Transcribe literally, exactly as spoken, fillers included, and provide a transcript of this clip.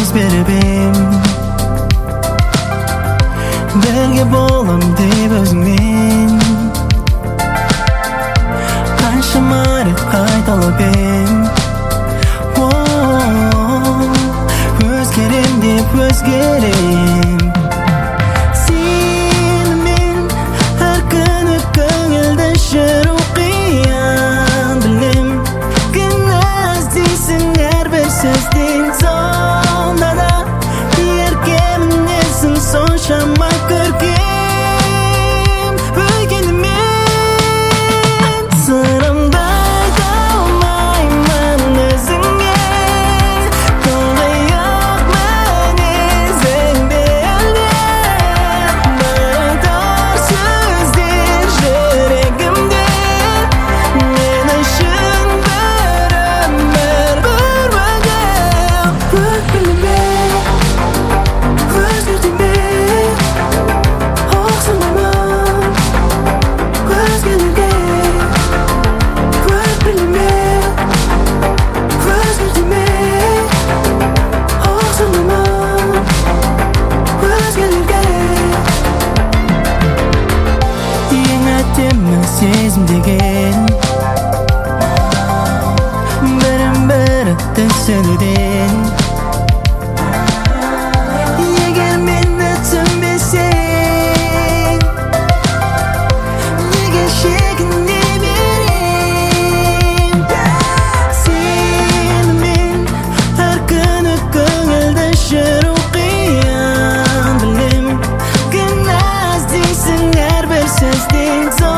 сөз беріп бірге болам деп өзіңмен қаншама рет қайталап ем өзгерем деп өзгерем сенімен әр күні көңілді жүру қиын білем кінә іздейсің әрбір сөзден сонда да ерке мінезің соншама көркем өйткені сырымды айта алмаймын өзіңе тұңғиық мінезіңде айтар сөздер жүрегімде мен үшін бір өмір бір бөгет өкпелеме өзгертеме оқсынамын өзгелерге өкпелеме өзгертеме оқсынамын өзгелерге ең әдемі сезім деген бірін бірі түсінуден егер мені түсінбесең неге шегіне берем сенімен әр күні көңілді жүру қиын білем кінә іздейсің әрбір сөзден